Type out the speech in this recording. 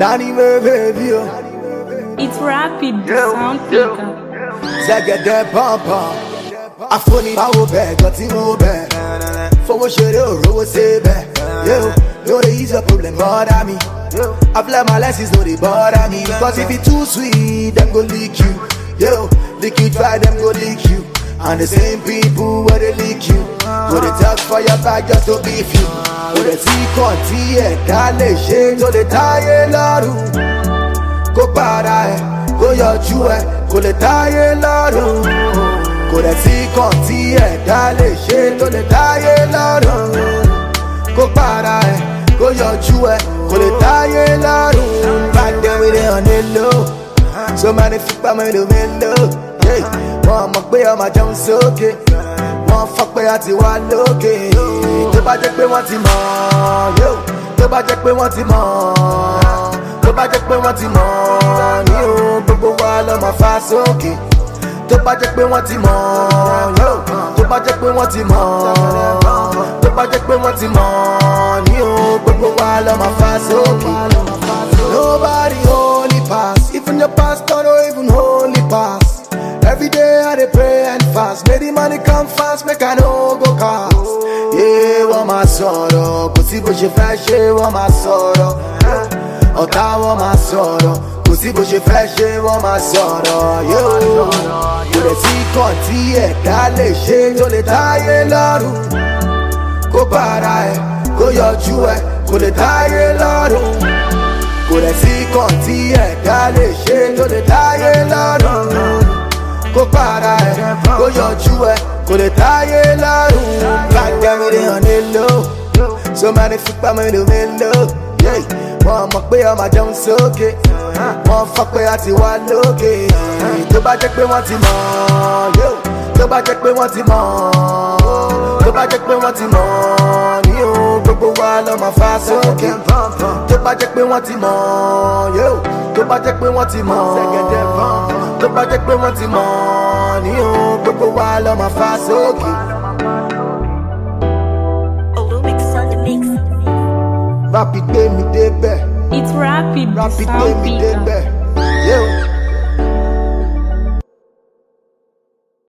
Danny baby, It's rapid, the sound picker. Zagade pampa. Afoni bawo be, goti mo be. Fowo shere orowo se be. Yo, no dey ease your problem, bother me. I've learned my lessons, no they bother me. Because if it too sweet, them go lick you. Yo, lick you dry, them go lick you. And the same people where they lick you, go they talk for your back just to beef you. Go they see conti e kale shade to the taye laru. Go para go yọjú go le taye laru. Go they see conti e kale shade to the taye laru. Go para go yọjú go le taye laru. Back then we dey on the low, so many people me do mellow. Wọ́n mọ̀ pé ọmọ jẹun sókè, wọ́n fọ́ pé a ti wá lókè. Tó bá jẹ́ pé wọ́n ti mọ̀, yóò. Tó bá jẹ́ pé wọ́n ti mọ̀, tó bá jẹ́ pé wọ́n ti mọ̀, ní o gbogbo wa lọ máa fà sókè. Tó bá jẹ́ pé wọ́n ti mọ̀, yóò. Tó bá jẹ́ pé wọ́n ti mọ̀, tó bá jẹ́ pé wọ́n ti mọ̀, ní o gbogbo wa lọ máa fà sókè. Nobody only pass, even your pastor no even holy pass. Every day I dey pray and fast, make the money come fast, make I no go cast. Yeah, wọ́n máa sọ̀rọ̀, kò sí bó ṣe fẹ́ ṣe, wọ́n máa sọ̀rọ̀. Ọ̀tá wọ́n máa sọ̀rọ̀, kò sí bó ṣe fẹ́ ṣe, wọ́n máa sọ̀rọ̀. Yóò, kò lè sí kàn tí ẹ̀dá lè ṣe tó lè táyé lọ́rùn. Kó para kó yọjú kò lè táyé lọ́rùn. Kò lè sí kàn tí ẹ̀dá lè ṣe tó lè táyé lọ́rùn. Go para go yọjú kò lè táyé lọ́rùn. Back then we dey on the low, so many people me do mellow. Wọ́n mọ̀ pé ọmọ jẹun sókè, wọ́n fọ́ pé a ti wá lókè. Tó bá jẹ́ pé wọ́n ti mọ̀, yóò. Tó bá jẹ́ pé wọ́n ti mọ̀, tó bá jẹ́ pé wọ́n ti mọ̀, ní o gbogbo wa lọ máa fà sókè. Tó bá jẹ́ pé wọ́n ti mọ̀, yóò. Tó bá jẹ́ pé wọ́n ti mọ̀, tó bá jẹ́ pé wọ́n ti mọ̀, ní o gbogbo wa lọ máa fà sókè. Olumix on the mix. Rapid gbé mi débẹ̀, It's rapid, the rapid gbé sound mi picker. débẹ̀.